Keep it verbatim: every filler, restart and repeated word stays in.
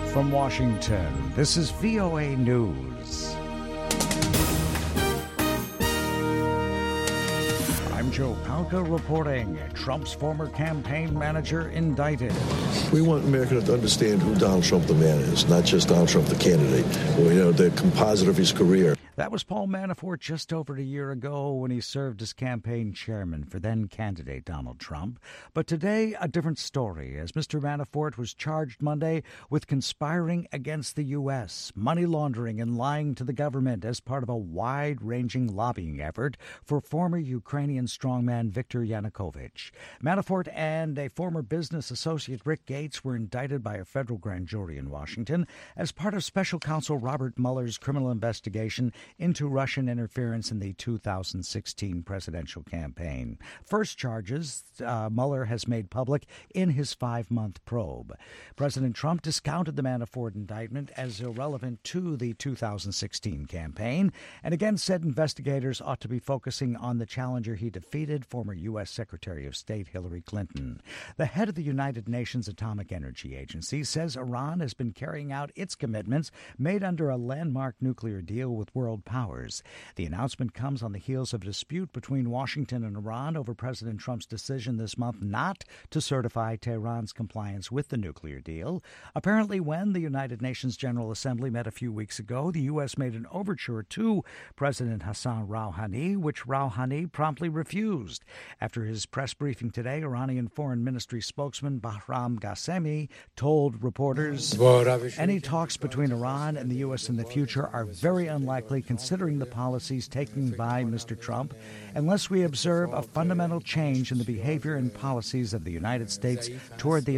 From Washington, this is V O A News. I'm Joe Palca reporting. Trump's former campaign manager indicted. We want America to understand who Donald Trump the man is, not just Donald Trump the candidate, or, you know, the composite of his career. That was Paul Manafort just over a year ago when he served as campaign chairman for then-candidate Donald Trump. But today, a different story, as Mister Manafort was charged Monday with conspiring against the U S, money laundering and lying to the government as part of a wide-ranging lobbying effort for former Ukrainian strongman Viktor Yanukovych. Manafort and a former business associate, Rick Gates, were indicted by a federal grand jury in Washington as part of special counsel Robert Mueller's criminal investigation into Russian interference in the two thousand sixteen presidential campaign. First charges uh, Mueller has made public in his five-month probe. President Trump discounted the Manafort indictment as irrelevant to the two thousand sixteen campaign and again said investigators ought to be focusing on the challenger he defeated, former U S Secretary of State Hillary Clinton. The head of the United Nations Atomic Energy Agency says Iran has been carrying out its commitments made under a landmark nuclear deal with world powers. The announcement comes on the heels of a dispute between Washington and Iran over President Trump's decision this month not to certify Tehran's compliance with the nuclear deal. Apparently, when the United Nations General Assembly met a few weeks ago, the U S made an overture to President Hassan Rouhani, which Rouhani promptly refused. After his press briefing today, Iranian Foreign Ministry spokesman Bahram Ghasemi told reporters any talks between Iran and the U S in the future are very unlikely considering the policies taken by Mister Trump, unless we observe a fundamental change in the behavior and policies of the United States toward the